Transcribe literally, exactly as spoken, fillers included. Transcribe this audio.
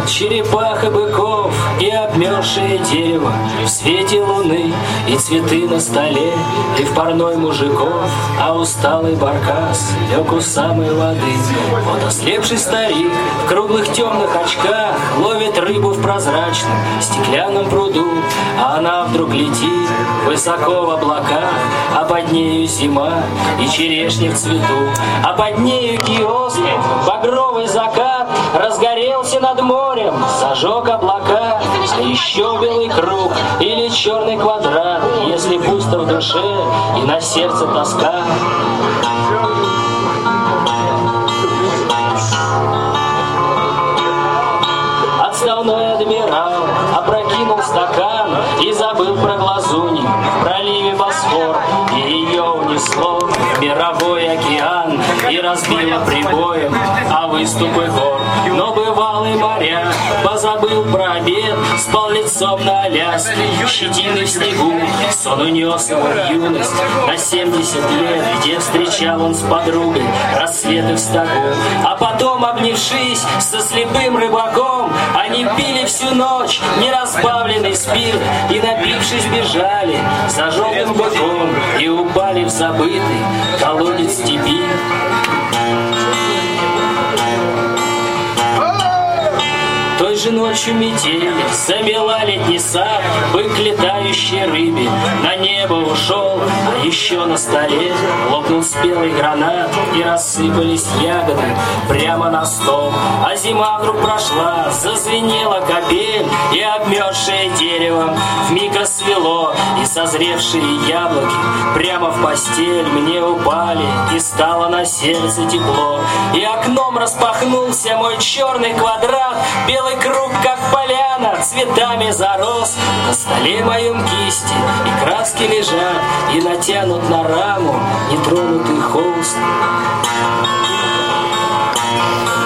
черепах и быков, и обмерзшее дерево в свете луны, и цветы на столе, и в парной мужиков, а усталый баркас лег у самой воды. Вот ослепший старик в круглых темных очках ловит рыбу в прозрачном стеклянном пруду, а она вдруг летит высоко в облаках, а под нею зима и черешни в цвету, а под нею киоск, багровый закат разгорелся над морем, зажег облака, а еще белый круг или черный квадрат, если пусто в душе и на сердце тоска. Отставной адмирал опрокинул стакан и забыл про глазунью в проливе Босфор, и ее унесло в мировой океан и разбило прибоем о выступы гор. Но бывалый моряк позабыл про обед, спал лицом на Аляске, щетиной в снегу. Сон унес его в юность на семьдесят лет, где встречал он с подругой рассветы в стогу. А потом, обнявшись со слепым рыбаком, они пили всю ночь неразбавленный спирт и, напившись, бежали за желтым быком и упали в забытый колодец степи. Той же ночью метель замела летний сад, бык летающей рыбе на небо ушел, а еще на столе лопнул спелый гранат и рассыпались ягоды прямо на стол. А зима вдруг прошла, зазвенела капель, и обмерзшее дерево вмиг рассвело, и созревшие яблоки прямо в постель мне упали, и стало на сердце тепло. И окном распахнулся мой черный квадрат, белый круг, как поляна, цветами зарос. На столе моем кисти и краски лежат, и натянут на раму нетронутый холст.